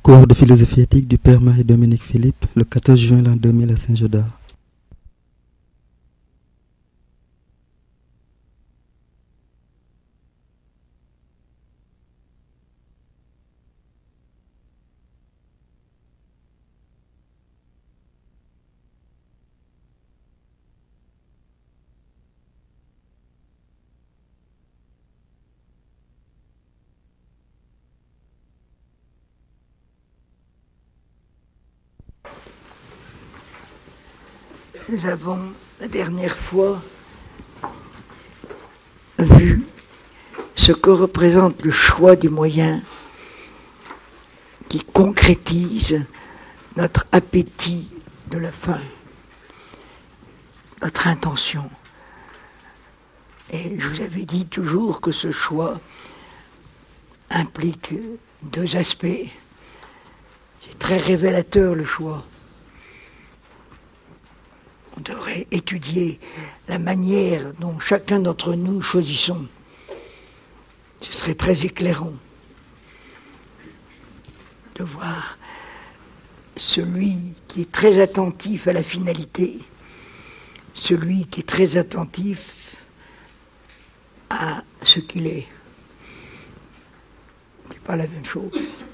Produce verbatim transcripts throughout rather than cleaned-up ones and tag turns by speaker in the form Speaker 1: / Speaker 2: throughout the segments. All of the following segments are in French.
Speaker 1: Cours de philosophie éthique du Père Marie-Dominique Philippe, le quatorze juin l'an deux mille à Saint-Gaudard.
Speaker 2: Nous avons la dernière fois vu ce que représente le choix du moyen qui concrétise notre appétit de la fin, notre intention. Et je vous avais dit toujours que ce choix implique deux aspects. C'est très révélateur, le choix. On devrait étudier la manière dont chacun d'entre nous choisissons. Ce serait très éclairant de voir celui qui est très attentif à la finalité, celui qui est très attentif à ce qu'il est. C'est pas la même chose.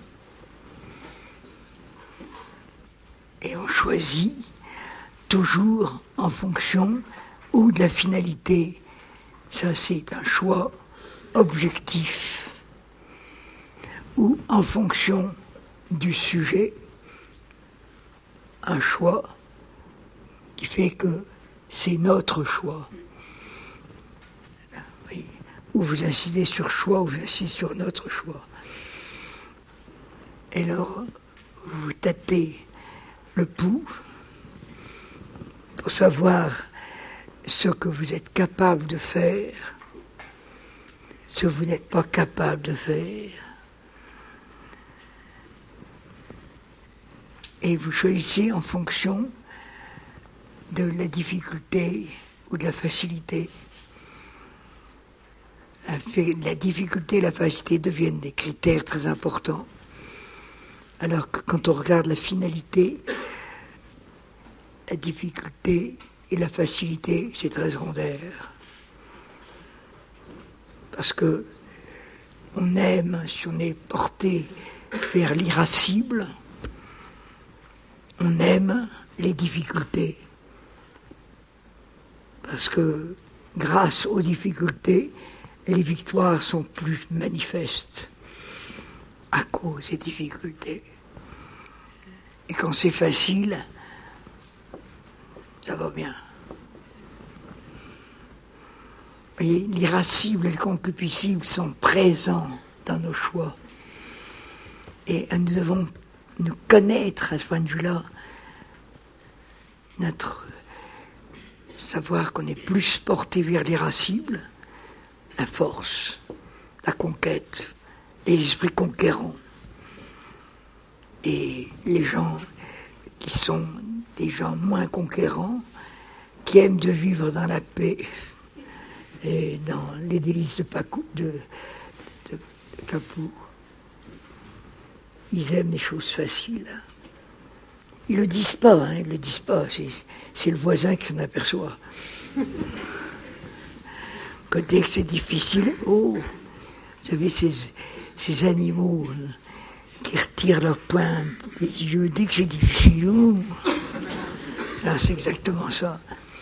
Speaker 2: Et on choisit toujours en fonction ou de la finalité. Ça, c'est un choix objectif. Ou en fonction du sujet, un choix qui fait que c'est notre choix. Oui. Ou vous insistez sur choix, ou vous insistez sur notre choix. Et alors, vous tâtez le pouls pour savoir ce que vous êtes capable de faire, ce que vous n'êtes pas capable de faire. Et vous choisissez en fonction de la difficulté ou de la facilité. La, la difficulté et la facilité deviennent des critères très importants. Alors que quand on regarde la finalité, la difficulté et la facilité, c'est très secondaire. Parce que on aime, si on est porté vers l'irascible, on aime les difficultés. Parce que grâce aux difficultés, les victoires sont plus manifestes à cause des difficultés. Et quand c'est facile, ça va bien. Vous voyez, l'irascible et le concupiscible sont présents dans nos choix. Et nous devons nous connaître à ce point de vue-là, notre savoir qu'on est plus porté vers l'irascible, la force, la conquête, les esprits conquérants. Et les gens qui sont des gens moins conquérants, qui aiment de vivre dans la paix et dans les délices de, Pacou, de, de, de Capoue. Ils aiment les choses faciles. Ils le disent pas, hein, ils le disent pas, c'est, c'est le voisin qui s'en aperçoit. Quand dès que c'est difficile, oh, vous savez, ces, ces animaux euh, qui retirent leur pointe des yeux, dès que c'est difficile, oh, là, c'est exactement ça.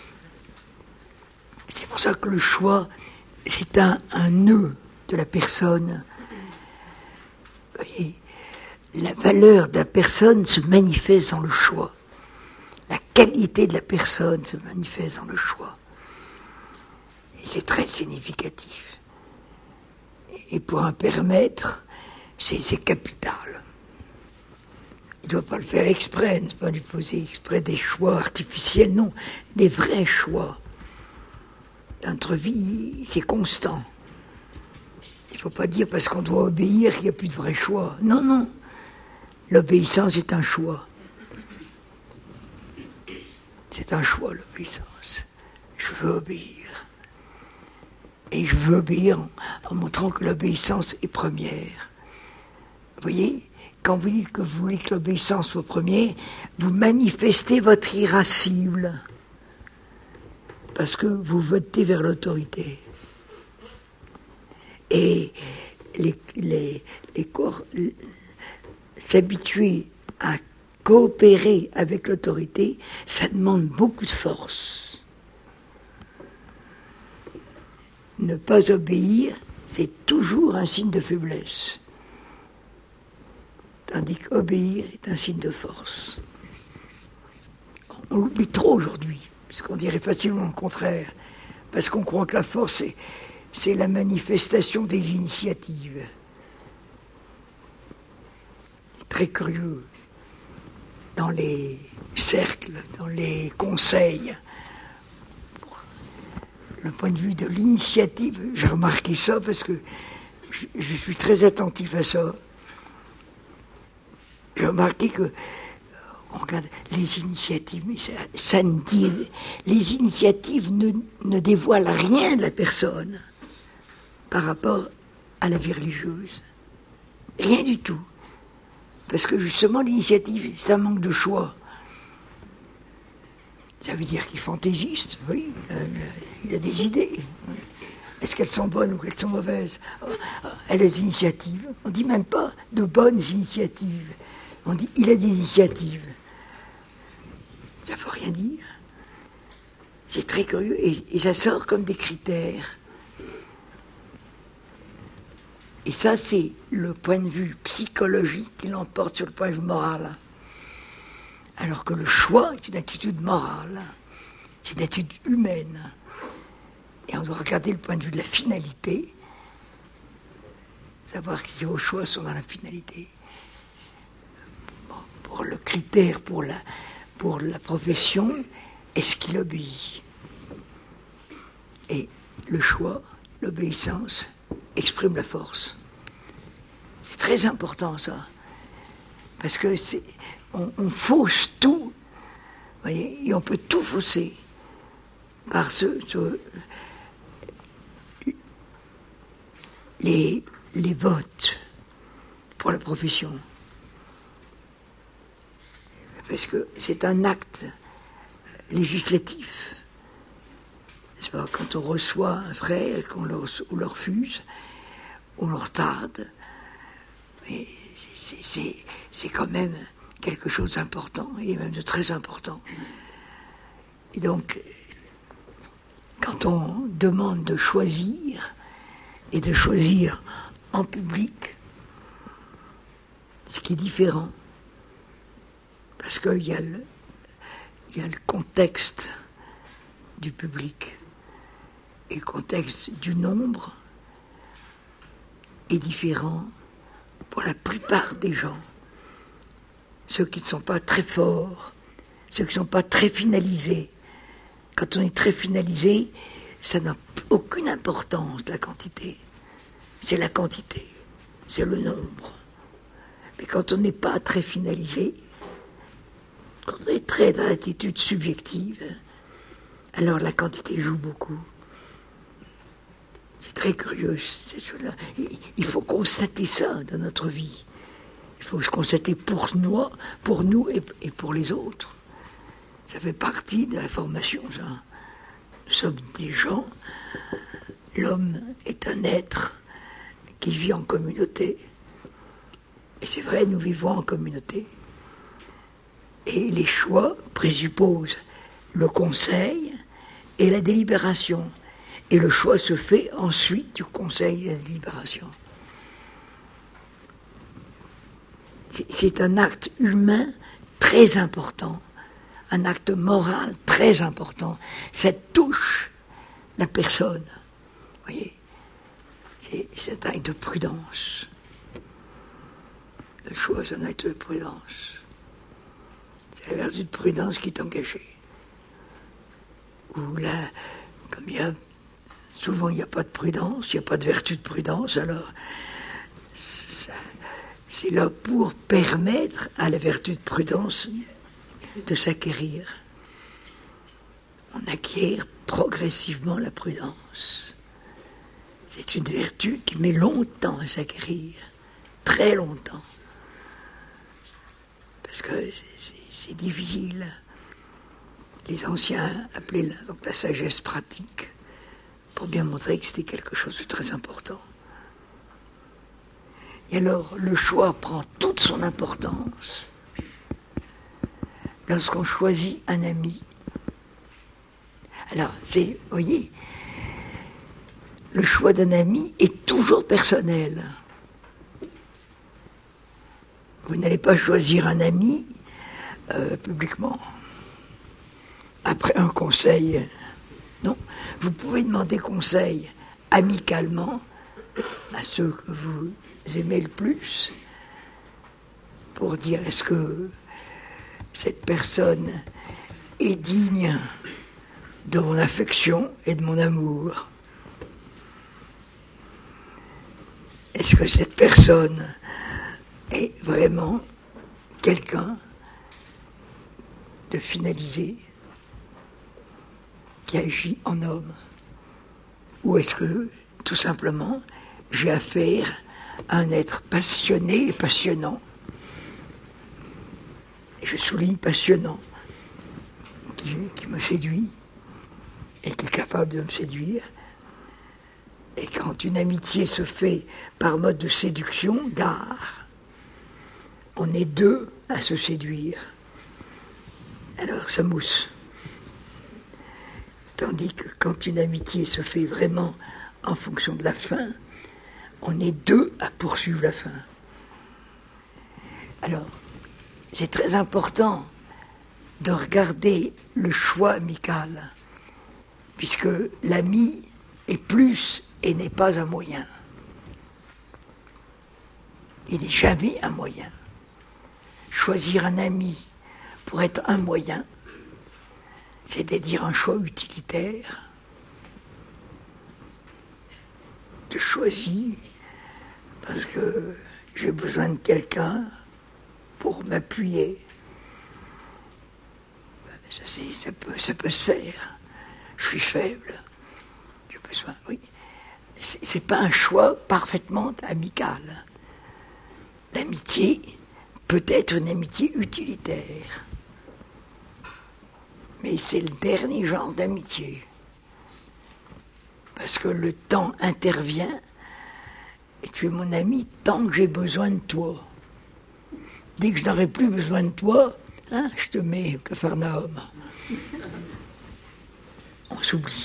Speaker 2: C'est pour ça que le choix, c'est un, un nœud de la personne. Vous voyez, la valeur de la personne se manifeste dans le choix. La qualité de la personne se manifeste dans le choix. Et c'est très significatif. Et pour un père maître, c'est, c'est capital. Il ne doit pas le faire exprès, ne pas lui poser exprès des choix artificiels, non, des vrais choix. Notre vie, c'est constant. Il ne faut pas dire parce qu'on doit obéir qu'il n'y a plus de vrais choix. Non, non. L'obéissance est un choix. C'est un choix, l'obéissance. Je veux obéir. Et je veux obéir en, en montrant que l'obéissance est première. Vous voyez, quand vous dites que vous voulez que l'obéissance soit premier, vous manifestez votre irascible. Parce que vous votez vers l'autorité. Et les, les, les corps, s'habituer à coopérer avec l'autorité, ça demande beaucoup de force. Ne pas obéir, c'est toujours un signe de faiblesse. Tandis qu'obéir est un signe de force. On l'oublie trop aujourd'hui, puisqu'on dirait facilement le contraire, parce qu'on croit que la force, c'est, c'est la manifestation des initiatives. C'est très curieux. Dans les cercles, dans les conseils, le point de vue de l'initiative, j'ai remarqué ça parce que je, je suis très attentif à ça. J'ai remarqué que, on regarde les initiatives, mais ça, ça ne dit, les initiatives ne, ne dévoilent rien de la personne par rapport à la vie religieuse. Rien du tout. Parce que justement, l'initiative, c'est un manque de choix. Ça veut dire qu'il est fantaisiste, oui, il a des idées. Est-ce qu'elles sont bonnes ou qu'elles sont mauvaises? Elle a des initiatives. On ne dit même pas de bonnes initiatives. On dit il a des initiatives. Ça ne veut rien dire. C'est très curieux et, et ça sort comme des critères. Et ça, c'est le point de vue psychologique qui l'emporte sur le point de vue moral. Alors que le choix est une attitude morale, c'est une attitude humaine. Et on doit regarder le point de vue de la finalité, savoir si vos choix sont dans la finalité. Bon, pour le critère, pour la, pour la profession, est-ce qu'il obéit? Et le choix, l'obéissance, exprime la force. C'est très important ça, parce que c'est, on, on fausse tout, voyez, et on peut tout fausser par ce, ce les, les votes pour la profession, parce que c'est un acte législatif. N'est-ce pas, quand on reçoit un frère et qu'on le, on le refuse, on le retarde, mais c'est, c'est, c'est quand même quelque chose d'important, et même de très important. Et donc, quand on demande de choisir, et de choisir en public, ce qui est différent, parce qu'il y a le, il y a le contexte du public, et le contexte du nombre est différent pour la plupart des gens. Ceux qui ne sont pas très forts, ceux qui ne sont pas très finalisés. Quand on est très finalisé, ça n'a aucune importance, la quantité. C'est la quantité, c'est le nombre. Mais quand on n'est pas très finalisé, quand on est très dans l'attitude subjective, alors la quantité joue beaucoup. C'est très curieux, cette chose-là. Il faut constater ça dans notre vie. Il faut se constater pour nous, pour nous et, et pour les autres. Ça fait partie de la formation, ça. Nous sommes des gens. L'homme est un être qui vit en communauté. Et c'est vrai, nous vivons en communauté. Et les choix présupposent le conseil et la délibération. Et le choix se fait ensuite du conseil et de la délibération. C'est, c'est un acte humain très important, un acte moral très important. Ça touche la personne. Vous voyez, c'est, c'est un acte de prudence. Le choix, c'est un acte de prudence. C'est la vertu de prudence qui est engagée. Ou là, comme il y a souvent, il n'y a pas de prudence, il n'y a pas de vertu de prudence, alors ça, c'est là pour permettre à la vertu de prudence de s'acquérir. On acquiert progressivement la prudence. C'est une vertu qui met longtemps à s'acquérir, très longtemps. parce que c'est, c'est, c'est difficile. Les anciens appelaient la, donc la sagesse pratique, pour bien montrer que c'était quelque chose de très important. Et alors, le choix prend toute son importance lorsqu'on choisit un ami. Alors, c'est, vous voyez, le choix d'un ami est toujours personnel. Vous n'allez pas choisir un ami euh, publiquement, après un conseil. Non, vous pouvez demander conseil amicalement à ceux que vous aimez le plus, pour dire est-ce que cette personne est digne de mon affection et de mon amour. Est-ce que cette personne est vraiment quelqu'un de finalisé, qui agit en homme? Ou est-ce que, tout simplement, j'ai affaire à un être passionné et passionnant? Et je souligne passionnant, qui, qui me séduit, et qui est capable de me séduire. Et quand une amitié se fait par mode de séduction, d'art, on est deux à se séduire. Alors ça mousse. Tandis que quand une amitié se fait vraiment en fonction de la fin, on est deux à poursuivre la fin. Alors, c'est très important de regarder le choix amical, puisque l'ami est plus et n'est pas un moyen. Il n'est jamais un moyen. Choisir un ami pour être un moyen, c'est-à-dire un choix utilitaire, de choisir parce que j'ai besoin de quelqu'un pour m'appuyer. Ça, c'est, ça, peut, ça peut se faire. Je suis faible. J'ai besoin, oui. C'est, c'est pas un choix parfaitement amical. L'amitié peut être une amitié utilitaire. Mais c'est le dernier genre d'amitié. Parce que le temps intervient et tu es mon ami tant que j'ai besoin de toi. Dès que je n'aurai plus besoin de toi, hein, je te mets au Capharnaüm. On s'oublie.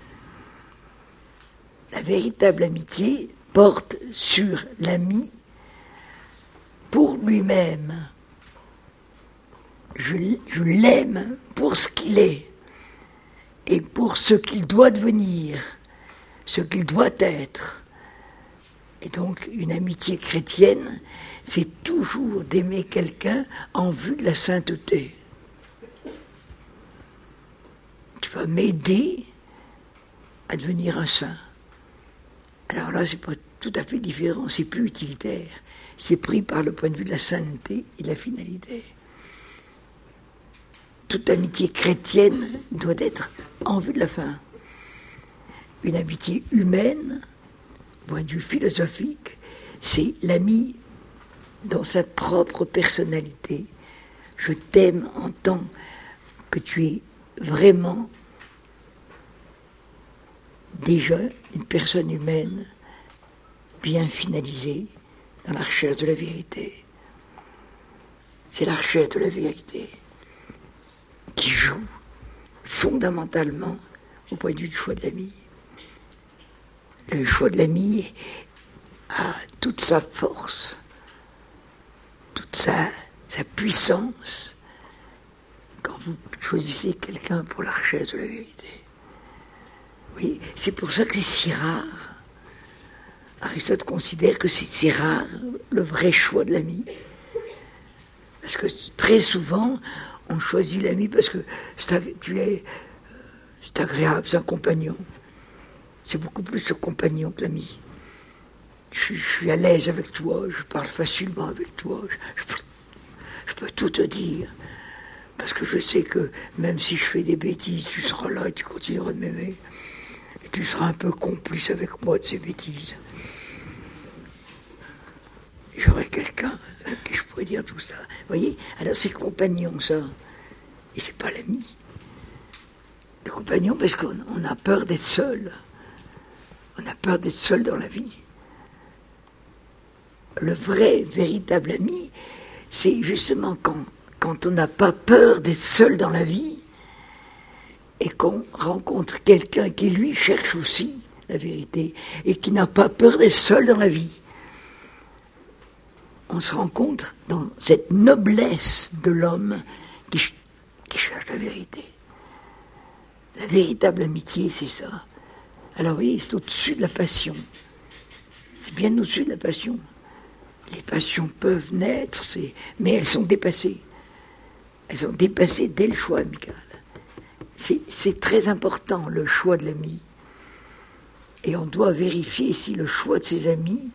Speaker 2: La véritable amitié porte sur l'ami pour lui-même. Je, je l'aime pour ce qu'il est et pour ce qu'il doit devenir, ce qu'il doit être. Et donc, une amitié chrétienne, c'est toujours d'aimer quelqu'un en vue de la sainteté. Tu vas m'aider à devenir un saint. Alors là, c'est pas tout à fait différent, c'est plus utilitaire. C'est pris par le point de vue de la sainteté et de la finalité. Toute amitié chrétienne doit être en vue de la fin. Une amitié humaine, point de vue philosophique, c'est l'ami dans sa propre personnalité. Je t'aime en tant que tu es vraiment déjà une personne humaine bien finalisée dans la recherche de la vérité. C'est la recherche de la vérité qui joue fondamentalement au point de vue du choix de l'ami. Le choix de l'ami a toute sa force, toute sa, sa puissance quand vous choisissez quelqu'un pour la recherche de la vérité. Oui, c'est pour ça que c'est si rare. Aristote considère que c'est si rare le vrai choix de l'ami. Parce que très souvent, on choisit l'ami parce que c'est, tu es, c'est agréable, c'est un compagnon. C'est beaucoup plus le compagnon que l'ami. Je, je suis à l'aise avec toi, je parle facilement avec toi, je, je, peux, je peux tout te dire. Parce que je sais que même si je fais des bêtises, tu seras là et tu continueras de m'aimer. Et tu seras un peu complice avec moi de ces bêtises. Et j'aurai quelqu'un à qui je pourrais dire dire tout ça. Vous voyez? Alors c'est le compagnon, ça. Et c'est pas l'ami. Le compagnon, parce qu'on on a peur d'être seul. On a peur d'être seul dans la vie. Le vrai, véritable ami, c'est justement quand, quand on n'a pas peur d'être seul dans la vie et qu'on rencontre quelqu'un qui, lui, cherche aussi la vérité et qui n'a pas peur d'être seul dans la vie. On se rencontre dans cette noblesse de l'homme qui, qui cherche la vérité. La véritable amitié, c'est ça. Alors, vous voyez, c'est au-dessus de la passion. C'est bien au-dessus de la passion. Les passions peuvent naître, c'est... mais elles sont dépassées. Elles sont dépassées dès le choix amical. C'est, c'est très important, le choix de l'ami. Et on doit vérifier si le choix de ses amis...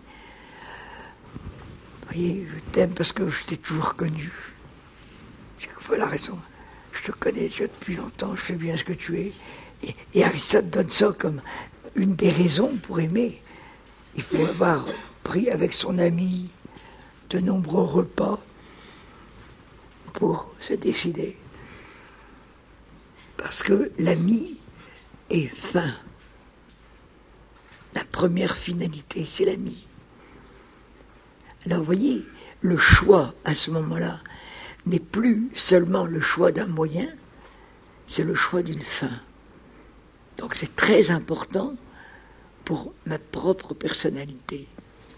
Speaker 2: Vous voyez, je t'aime parce que je t'ai toujours connu. C'est qu'il la raison. Je te connais déjà depuis longtemps, je sais bien ce que tu es. Et, et Aristote donne ça comme une des raisons pour aimer. Il faut avoir pris avec son ami de nombreux repas pour se décider. Parce que l'ami est fin. La première finalité, c'est l'ami. Alors vous voyez, le choix à ce moment-là n'est plus seulement le choix d'un moyen, c'est le choix d'une fin. Donc c'est très important pour ma propre personnalité.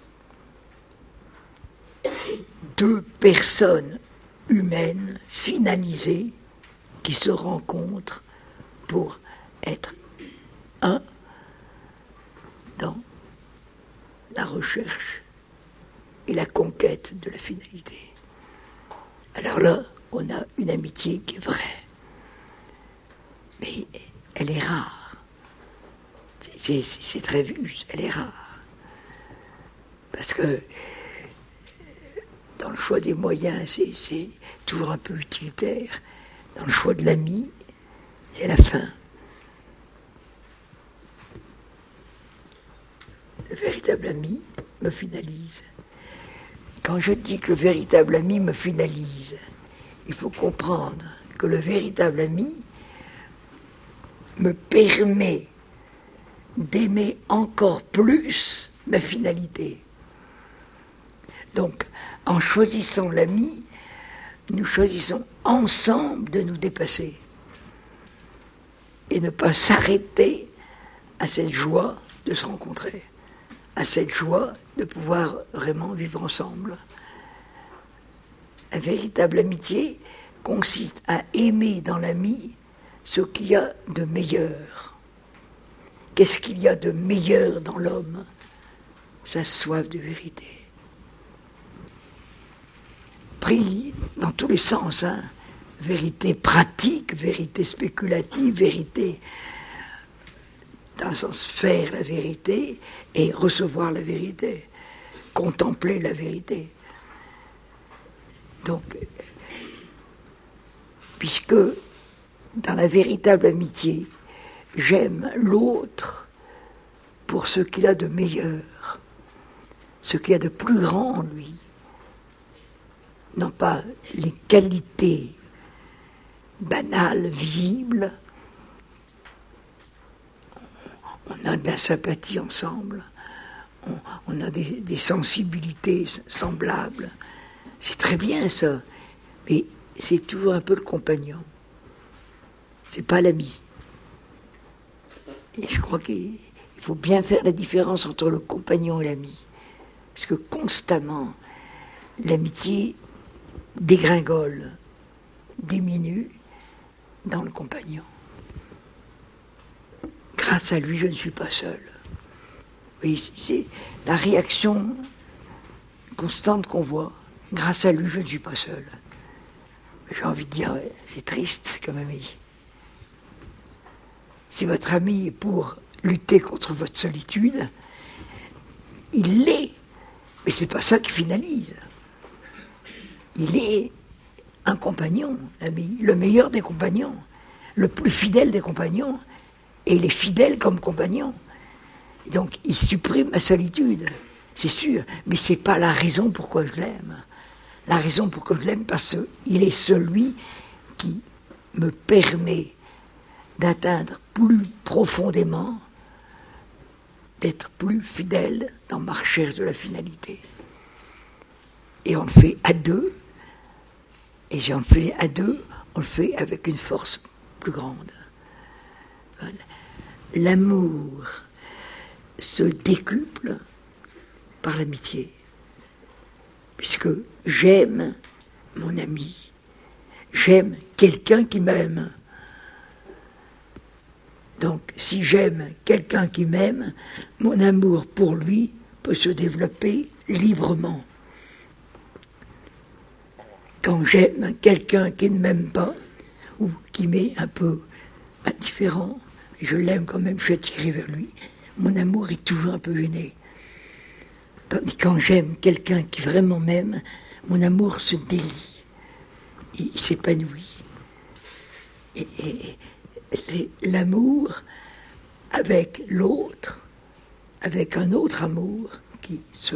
Speaker 2: C'est deux personnes humaines finalisées qui se rencontrent pour être un dans la recherche et la conquête de la finalité. Alors là, on a une amitié qui est vraie, mais elle est rare. C'est, c'est, c'est très vu, elle est rare. Parce que dans le choix des moyens, c'est, c'est toujours un peu utilitaire. Dans le choix de l'ami, c'est la fin. Le véritable ami me finalise. Quand je dis que le véritable ami me finalise, il faut comprendre que le véritable ami me permet d'aimer encore plus ma finalité. Donc, en choisissant l'ami, nous choisissons ensemble de nous dépasser et ne pas s'arrêter à cette joie de se rencontrer, à cette joie de pouvoir vraiment vivre ensemble. La véritable amitié consiste à aimer dans l'ami ce qu'il y a de meilleur. Qu'est-ce qu'il y a de meilleur dans l'homme? Sa soif de vérité. Pris dans tous les sens, hein. Vérité pratique, vérité spéculative, vérité dans le sens faire la vérité et recevoir la vérité, contempler la vérité. Donc, puisque dans la véritable amitié, j'aime l'autre pour ce qu'il a de meilleur, ce qu'il a de plus grand en lui, non pas les qualités banales, visibles. On a de la sympathie ensemble, on, on a des, des sensibilités semblables. C'est très bien ça, mais c'est toujours un peu le compagnon. C'est pas l'ami. Et je crois qu'il faut bien faire la différence entre le compagnon et l'ami. Parce que constamment, l'amitié dégringole, diminue dans le compagnon. Grâce à lui, je ne suis pas seul. Oui, c'est la réaction constante qu'on voit. Grâce à lui, je ne suis pas seul. J'ai envie de dire, c'est triste comme ami. Si votre ami est pour lutter contre votre solitude, il l'est. Mais c'est pas ça qui finalise. Il est un compagnon, l'ami, le meilleur des compagnons, le plus fidèle des compagnons, et il est fidèle comme compagnon. Et donc, il supprime ma solitude, c'est sûr, mais c'est pas la raison pourquoi je l'aime. La raison pour que je l'aime, parce qu'il est celui qui me permet d'atteindre plus profondément, d'être plus fidèle dans ma recherche de la finalité. Et on le fait à deux, et j'en fais à deux, on le fait avec une force plus grande. Voilà. L'amour se décuple par l'amitié, puisque j'aime mon ami, j'aime quelqu'un qui m'aime. Donc, si j'aime quelqu'un qui m'aime, mon amour pour lui peut se développer librement. Quand j'aime quelqu'un qui ne m'aime pas, ou qui m'est un peu indifférent, je l'aime quand même, je suis attiré vers lui, mon amour est toujours un peu gêné. Tandis que quand j'aime quelqu'un qui vraiment m'aime, mon amour se délie, il, il s'épanouit. Et, et, et c'est l'amour avec l'autre, avec un autre amour qui se,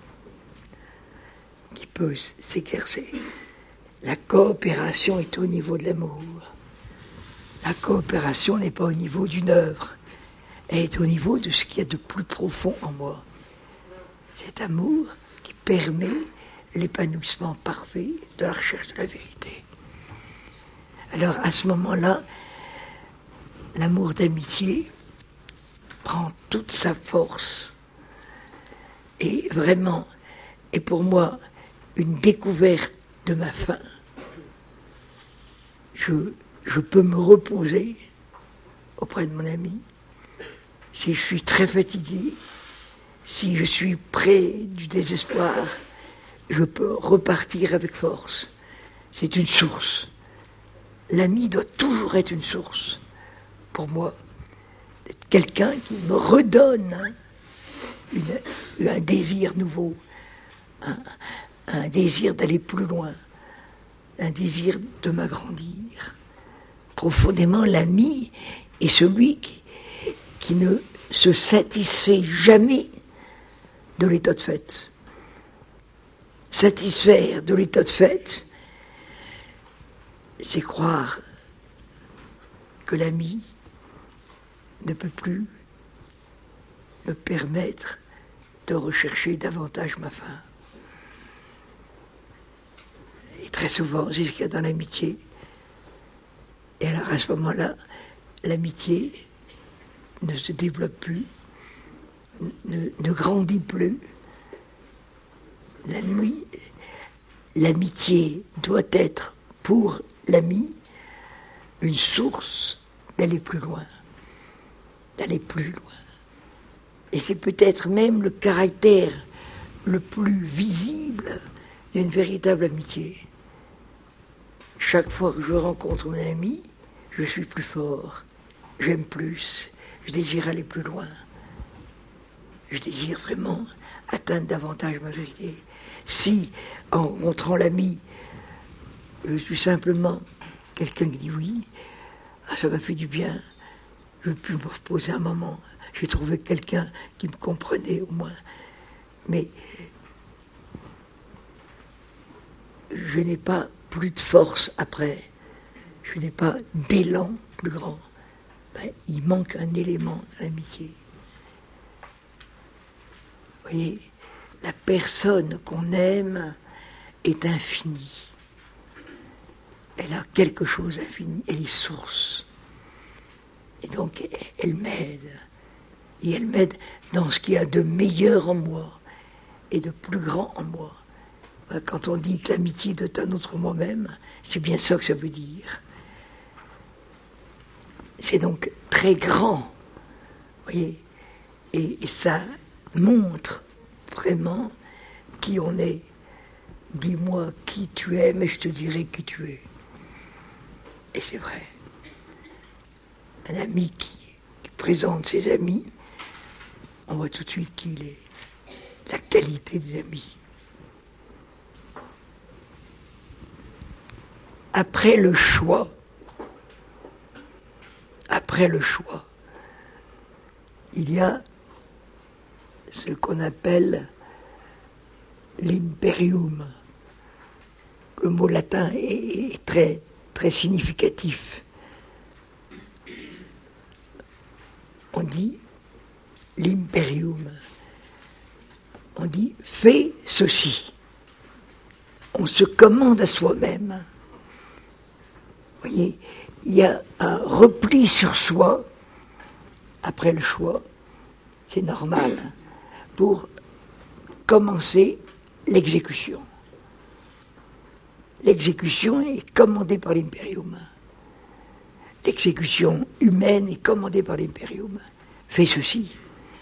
Speaker 2: qui peut s'exercer. La coopération est au niveau de l'amour. La coopération n'est pas au niveau d'une œuvre, elle est au niveau de ce qu'il y a de plus profond en moi. Cet amour qui permet l'épanouissement parfait de la recherche de la vérité. Alors à ce moment-là, l'amour d'amitié prend toute sa force et vraiment est pour moi une découverte de ma fin. Je, je peux me reposer auprès de mon ami. Si je suis très fatigué, si je suis près du désespoir, je peux repartir avec force. C'est une source. L'ami doit toujours être une source. Pour moi, d'être quelqu'un qui me redonne hein, une, un désir nouveau, un, un désir d'aller plus loin, un désir de m'agrandir. Profondément, l'ami est celui qui, qui ne se satisfait jamais de l'état de fait. Satisfaire de l'état de fait, c'est croire que l'ami ne peut plus me permettre de rechercher davantage ma fin. Et très souvent, c'est ce qu'il y a dans l'amitié. Et alors à ce moment-là, l'amitié ne se développe plus, ne, ne grandit plus. L'ami, l'amitié doit être pour l'ami une source d'aller plus loin, d'aller plus loin. Et c'est peut-être même le caractère le plus visible d'une véritable amitié. Chaque fois que je rencontre mon ami, je suis plus fort, j'aime plus, je désire aller plus loin. Je désire vraiment atteindre davantage ma vérité. Si, en rencontrant l'ami, je suis simplement quelqu'un qui dit oui, ah, ça m'a fait du bien, je veux plus me reposer un moment, j'ai trouvé quelqu'un qui me comprenait au moins. Mais je n'ai pas plus de force après, je n'ai pas d'élan plus grand. Ben, il manque un élément dans l'amitié. Vous voyez, la personne qu'on aime est infinie. Elle a quelque chose d'infini, elle est source. Et donc, elle m'aide. Et elle m'aide dans ce qu'il y a de meilleur en moi et de plus grand en moi. Quand on dit que l'amitié est un autre moi-même, c'est bien ça que ça veut dire. C'est donc très grand, vous voyez, et, et ça montre vraiment qui on est. Dis-moi qui tu es, mais je te dirai qui tu es. Et c'est vrai. Un ami qui, qui présente ses amis, on voit tout de suite qu'il est la qualité des amis. Après le choix, après le choix, il y a ce qu'on appelle l'imperium, le mot latin est, est très, très significatif. On dit l'imperium. On dit fais ceci. On se commande à soi-même. Vous voyez, il y a un repli sur soi après le choix, c'est normal, pour commencer l'exécution. L'exécution est commandée par l'imperium. L'exécution humaine est commandée par l'imperium. Fais ceci.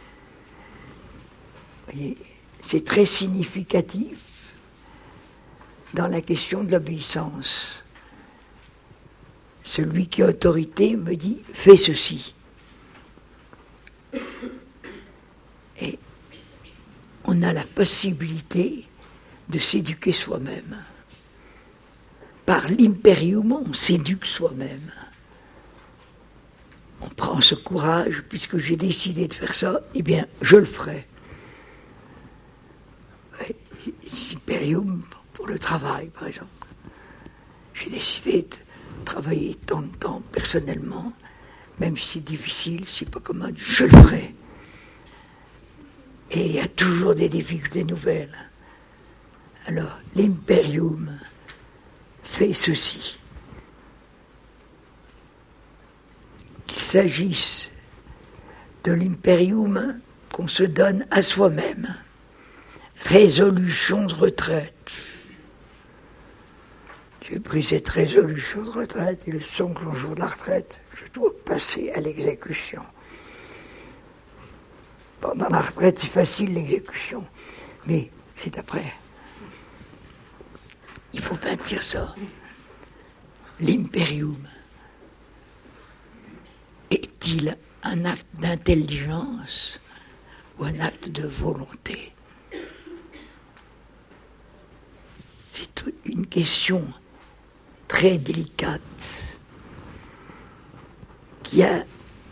Speaker 2: Vous voyez, c'est très significatif dans la question de l'obéissance. Celui qui a autorité me dit « fais ceci ». Et on a la possibilité de s'éduquer soi-même. Par l'imperium, on s'éduque soi-même. On prend ce courage, puisque j'ai décidé de faire ça, eh bien, je le ferai. L'imperium pour le travail, par exemple. J'ai décidé de travailler tant de temps personnellement, même si c'est difficile, si c'est pas commode, je le ferai. Et il y a toujours des difficultés nouvelles. Alors, l'imperium fait ceci. Qu'il s'agisse de l'imperium qu'on se donne à soi-même, résolution de retraite. J'ai pris cette résolution de retraite et le second jour de la retraite, je dois passer à l'exécution. Pendant la retraite, c'est facile l'exécution, mais c'est après. Il faut bâtir ça. L'imperium est-il un acte d'intelligence ou un acte de volonté? C'est une question très délicate qui a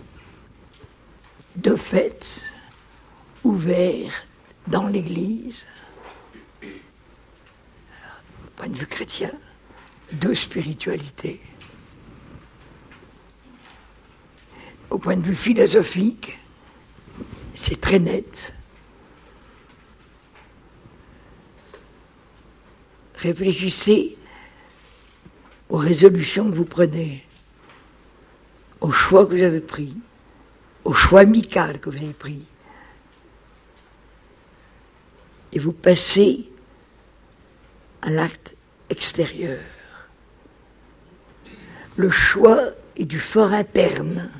Speaker 2: de fait ouvert dans l'Église, alors, du point de vue chrétien, deux spiritualités. Au point de vue philosophique, c'est très net. Réfléchissez aux résolutions que vous prenez, aux choix que vous avez pris, aux choix amicaux que vous avez pris. Et vous passez à l'acte extérieur. Le choix est du fort interne.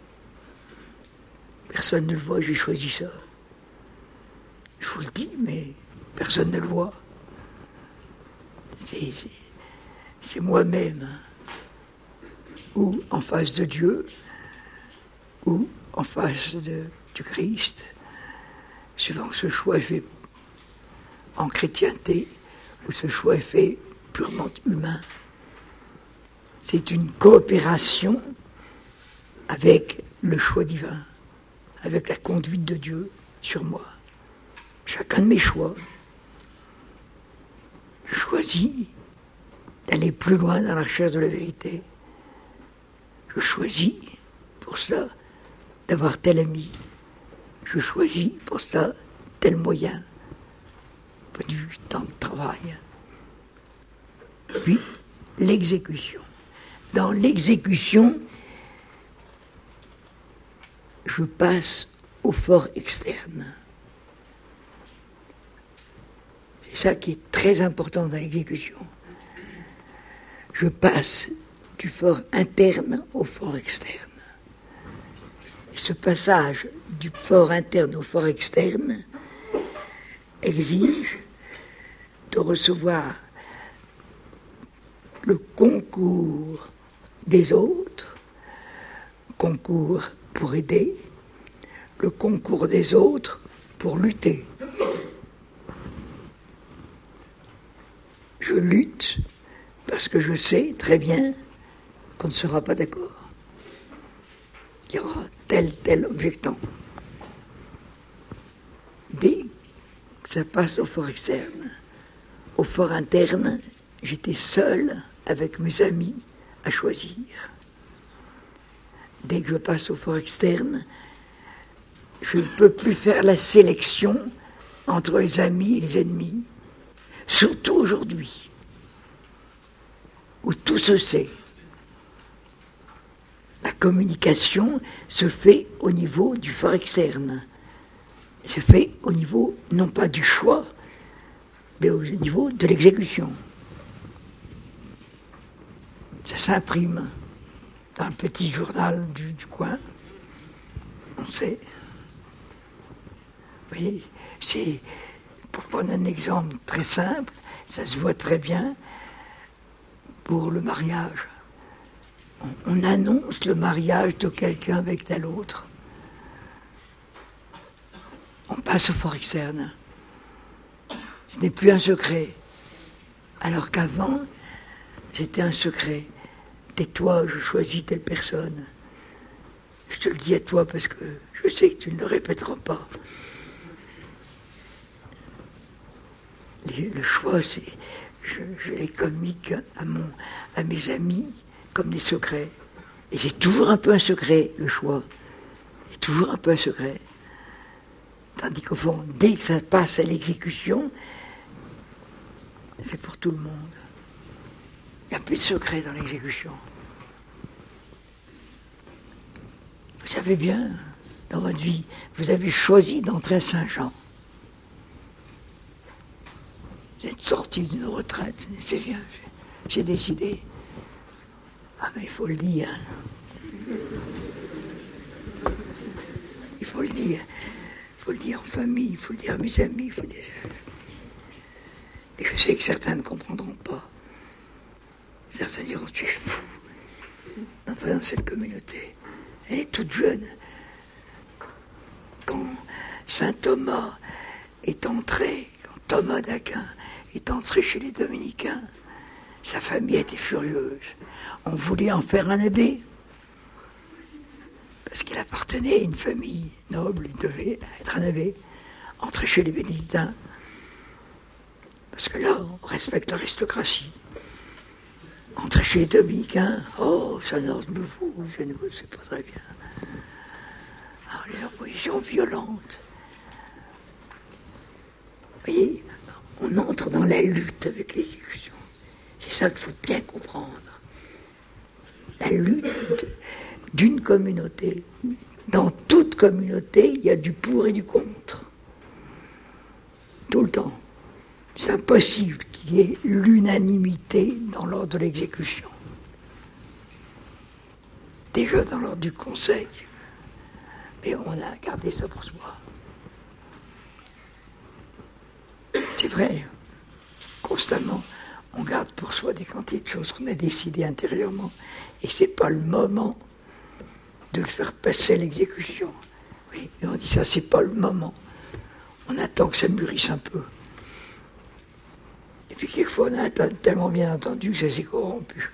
Speaker 2: Personne ne le voit, j'ai choisi ça. Je vous le dis, mais personne ne le voit. C'est, c'est, c'est moi-même, ou en face de Dieu, ou en face de, du Christ, suivant que ce choix est fait en chrétienté, ou ce choix est fait purement humain. C'est une coopération avec le choix divin, avec la conduite de Dieu sur moi. Chacun de mes choix. Je choisis d'aller plus loin dans la recherche de la vérité. Je choisis pour ça d'avoir tel ami. Je choisis pour ça tel moyen. Pas du temps de travail. Puis, l'exécution. Dans l'exécution, je passe au fort externe. C'est ça qui est très important dans l'exécution. Je passe du fort interne au fort externe. Et ce passage du fort interne au fort externe exige de recevoir le concours des autres, concours pour aider, le concours des autres pour lutter. Je lutte parce que je sais très bien qu'on ne sera pas d'accord. Il y aura tel, tel objectant. Dès que ça passe au fort externe, au fort interne, j'étais seul avec mes amis à choisir. Dès que je passe au fort externe, je ne peux plus faire la sélection entre les amis et les ennemis, surtout aujourd'hui, où tout se sait. La communication se fait au niveau du fort externe, se fait au niveau non pas du choix, mais au niveau de l'exécution. Ça s'imprime dans le petit journal du, du coin, on sait. Vous voyez, c'est, pour prendre un exemple très simple, ça se voit très bien pour le mariage. On, on annonce le mariage de quelqu'un avec tel autre. On passe au fort externe. Ce n'est plus un secret. Alors qu'avant, c'était un secret. Tais-toi, je choisis telle personne. Je te le dis à toi parce que je sais que tu ne le répéteras pas. Les, le choix, c'est, je, je les communique à, mon, à mes amis comme des secrets. Et c'est toujours un peu un secret, le choix. C'est toujours un peu un secret. Tandis qu'au fond, dès que ça passe à l'exécution, c'est pour tout le monde. Il n'y a plus de secret dans l'exécution. Vous savez bien, dans votre vie, vous avez choisi d'entrer à Saint-Jean. Vous êtes sorti d'une retraite, c'est bien, j'ai décidé. Ah mais il faut le dire. Il faut le dire. Il faut le dire en famille, il faut le dire à mes amis, il faut dire... Et je sais que certains ne comprendront pas. Certains diront, tu es fou d'entrer dans cette communauté. Elle est toute jeune. Quand saint Thomas est entré, quand Thomas d'Aquin est entré chez les dominicains, sa famille était furieuse. On voulait en faire un abbé. Parce qu'il appartenait à une famille noble, il devait être un abbé, entrer chez les bénédictins. Parce que là, on respecte l'aristocratie. Entrer chez les dominicains, oh, c'est un ordre nouveau, je ne sais pas très bien. Alors, les oppositions violentes. Vous voyez, on entre dans la lutte avec l'exécution. C'est ça qu'il faut bien comprendre. La lutte d'une communauté. Dans toute communauté, il y a du pour et du contre. Tout le temps. C'est impossible qu'il y ait l'unanimité dans l'ordre de l'exécution. Déjà dans l'ordre du conseil. Mais on a gardé ça pour soi. C'est vrai. Constamment, on garde pour soi des quantités de choses qu'on a décidées intérieurement. Et c'est pas le moment de le faire passer à l'exécution. Oui, et on dit ça, c'est pas le moment. On attend que ça mûrisse un peu. Et puis quelquefois, on a tellement bien entendu que ça s'est corrompu.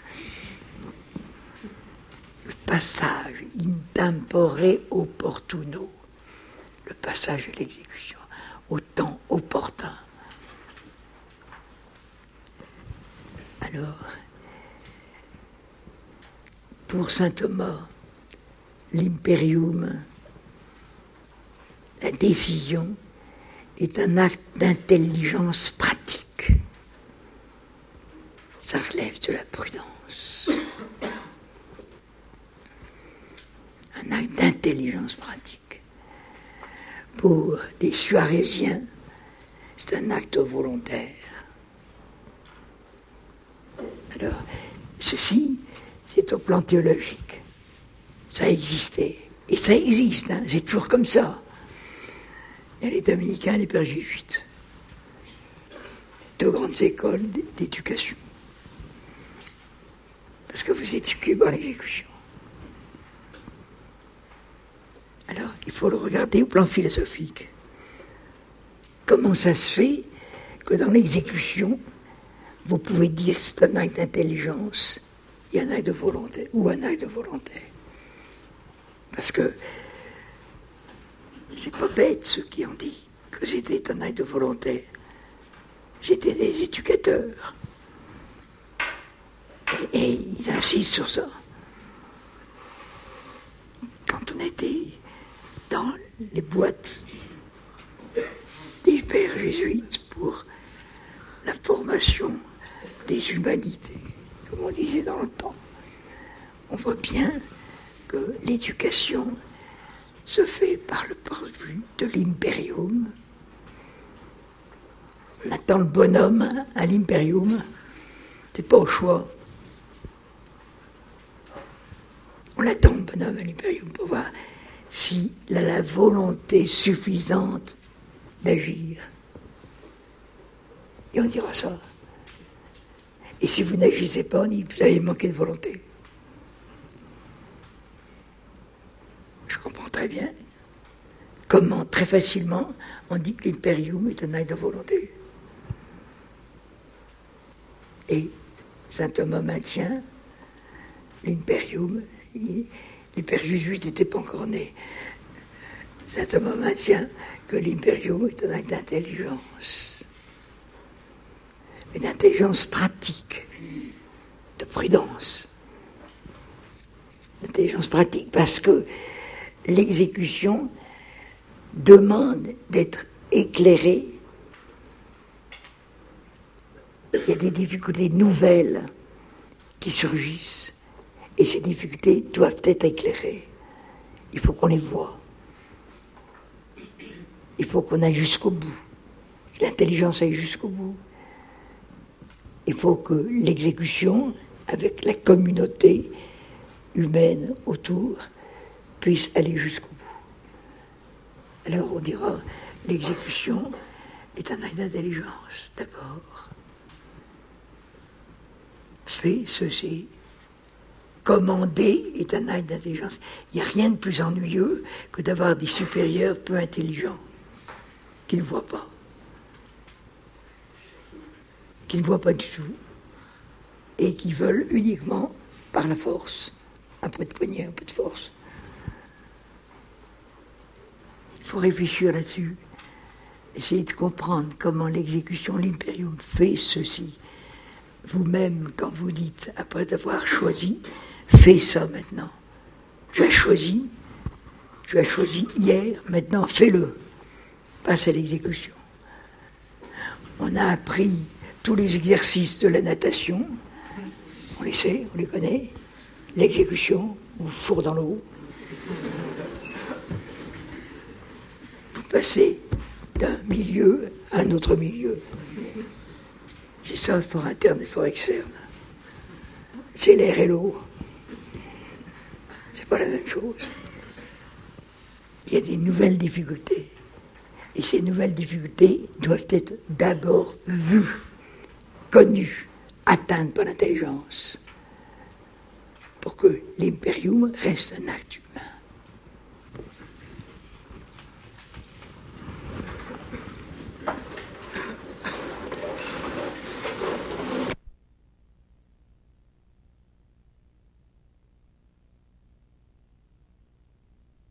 Speaker 2: Le passage in tempore opportuno, le passage à l'exécution, au temps opportun. Alors, pour saint Thomas, l'imperium, la décision, est un acte d'intelligence pratique. Ça relève de la prudence. Un acte d'intelligence pratique. Pour les Suarésiens, c'est un acte volontaire. Alors, ceci, c'est au plan théologique. Ça a existé. Et ça existe, hein, c'est toujours comme ça. Il y a les dominicains et les pères jésuites. Deux grandes écoles d'éducation. Parce que vous éduquez par l'exécution. Alors, il faut le regarder au plan philosophique. Comment ça se fait que dans l'exécution, vous pouvez dire que c'est un acte d'intelligence et un acte de volonté, ou un acte de volonté. Parce que c'est pas bête ceux qui ont dit que c'était un acte de volonté. J'étais des éducateurs. Et, et ils insistent sur ça. Quand on était dans les boîtes des pères jésuites pour la formation des humanités, comme on disait dans le temps, on voit bien que l'éducation se fait par le point de vue de l'impérium. On attend le bonhomme à l'impérium, c'est pas au choix. On attend le bonhomme à l'impérium pour voir s'il a la volonté suffisante d'agir. Et on dira ça. Et si vous n'agissez pas, on dit vous avez manqué de volonté. Je comprends très bien comment, très facilement, on dit que l'impérium est un acte de volonté. Et saint Thomas maintient l'impérium, les pères jésuites n'étaient pas encore nés. Saint Thomas maintient que l'impérium est un acte d'intelligence, mais d'intelligence pratique, de prudence. D'intelligence pratique, parce que l'exécution demande d'être éclairée. Il y a des difficultés nouvelles qui surgissent et ces difficultés doivent être éclairées. Il faut qu'on les voie. Il faut qu'on aille jusqu'au bout. Que l'intelligence aille jusqu'au bout. Il faut que l'exécution, avec la communauté humaine autour, puisse aller jusqu'au bout. Alors on dira, l'exécution est un acte d'intelligence, d'abord. Fais ceci. Commander est un acte d'intelligence. Il n'y a rien de plus ennuyeux que d'avoir des supérieurs peu intelligents, qui ne voient pas. Qui ne voient pas du tout. Et qui veulent uniquement, par la force, un peu de poignée, un peu de force. Il faut réfléchir là-dessus. Essayer de comprendre comment l'exécution, l'impérium fait ceci. Vous-même, quand vous dites, après avoir choisi, fais ça maintenant. Tu as choisi, tu as choisi hier, maintenant fais-le. Passe à l'exécution. On a appris tous les exercices de la natation. On les sait, on les connaît. L'exécution, vous fourre dans l'eau. Vous passez d'un milieu à un autre milieu. C'est ça, le fort interne et le fort externe. C'est l'air et l'eau. C'est pas la même chose. Il y a des nouvelles difficultés. Et ces nouvelles difficultés doivent être d'abord vues, connues, atteintes par l'intelligence. Pour que l'impérium reste un acte